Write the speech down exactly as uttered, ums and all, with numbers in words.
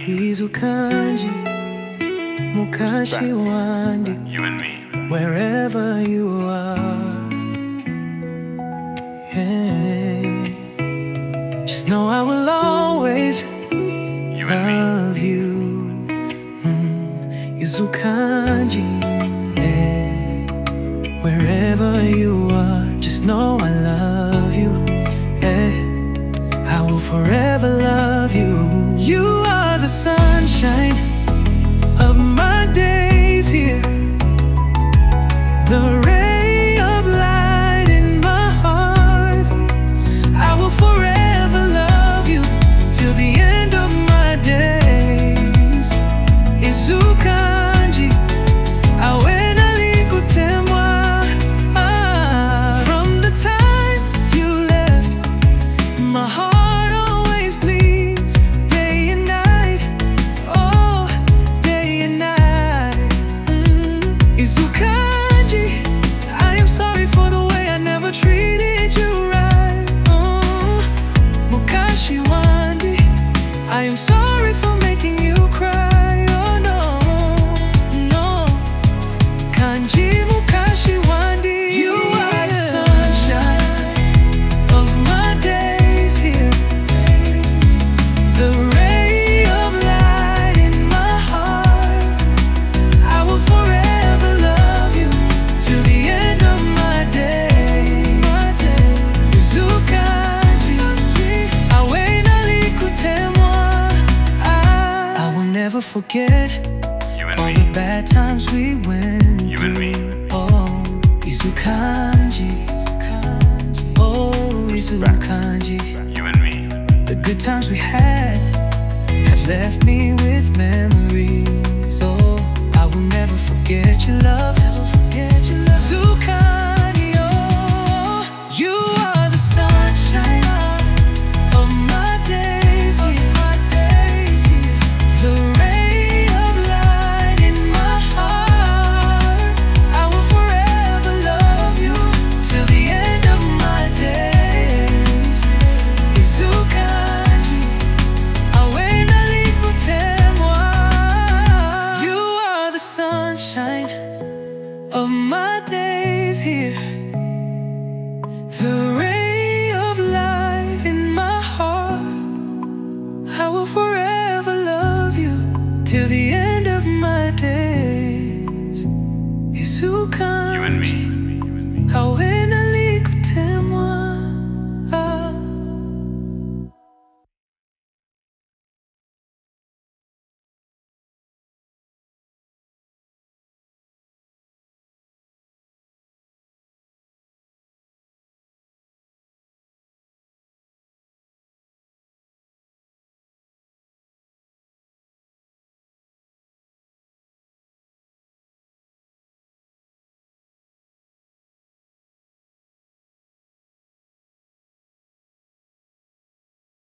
Izukanji, Mukashi Wandi, You and me. wherever you are. Yeah. Just know I will always You and me. love you. Mm. Izukanji, yeah. Wherever you are, just know I love you. Yeah. I will forever love you. You are the sunshine of my days here, the ray of light in my heart. I will forever love you till the end of my days. Izukanji, awena likutemwa. From the time you left, my heart always bleeds day and night. Oh, day and night. mm. Izukanji, I am sorry for the way I never treated you right. Oh, Mukashi Wandi, I am sorry for making you cry. Oh no, no. Kanji Mukashi Wandi, you are the sunshine of my days here, the ray of light in my heart. I will forever love you till the end of my days. Izukanji, awena likutemwa. I will never forget You and all me. the bad times we went You and me. through. Oh, Izukanji, oh Izukanji. You and me. The good times we had have left me with memories. Oh, I will never forget your love, never forget your